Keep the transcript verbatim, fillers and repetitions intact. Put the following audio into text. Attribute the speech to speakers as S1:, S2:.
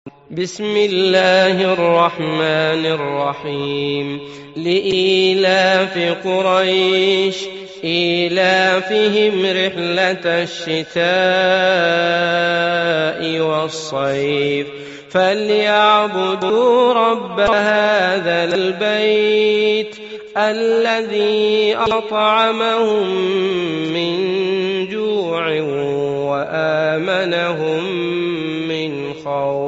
S1: بسم الله الرحمن الرحيم لإيلاف قريش إيلافهم رحلة الشتاء والصيف فليعبدوا رب هذا البيت الذي أطعمهم من جوع وآمنهم من خوف.